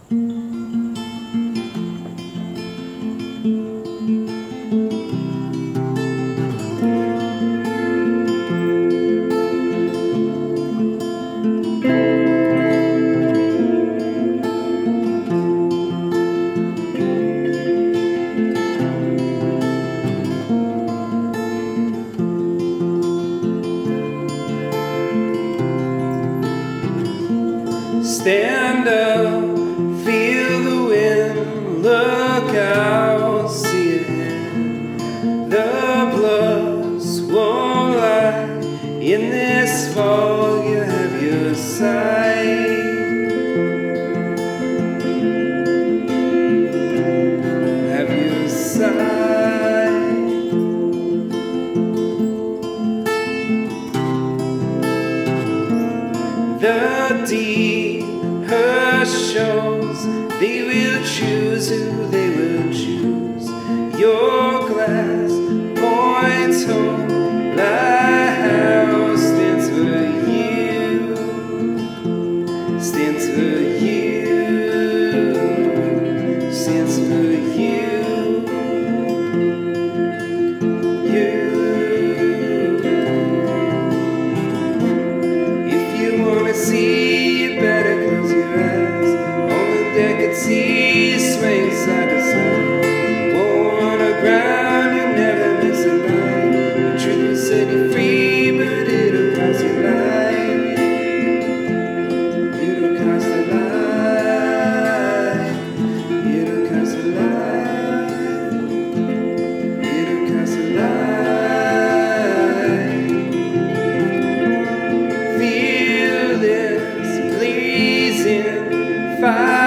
Stand up, feel the wind, look out, see it. The blood's won't lie. In this fog you have your sight. Have your sight. The deep her shows, they will choose who they will choose. Your glass points home, lighthouse stands for you, stands for you, stands for you, you. If you wanna see, you better close your eyes. On the deck at sea, swing side to side. Whoa, on the ground, you never miss a line. The truth will set you free, but it'll cost your life. It'll cost a life. It'll cost a life. It'll cost a life. Feel this pleasing fire.